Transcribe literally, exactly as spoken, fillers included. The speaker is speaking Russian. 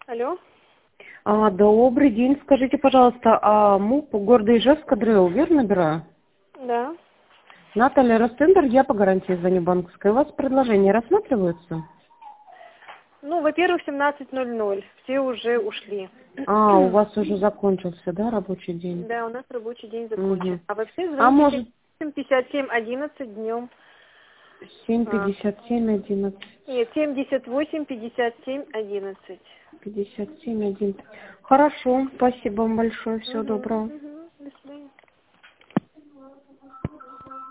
Алло. А, добрый день. Скажите, пожалуйста, а МУП города Ижевска, ДРЭО, верно набираю? Да. Наталья Ростендер, я по гарантии звоню банковской. У вас предложения рассматриваются? Ну, во-первых, семнадцать ноль ноль. Все уже ушли. А, у вас уже закончился, да, рабочий день? Да, у нас рабочий день закончен. Угу. А вообще А звоните может, семь пятьдесят семь одиннадцать днем. семь А, пятьдесят семь одиннадцать. нет, семьдесят восемь пятьдесят семь одиннадцать. пятьдесят семь одиннадцать. Хорошо, спасибо вам большое, всего Угу, доброго. угу.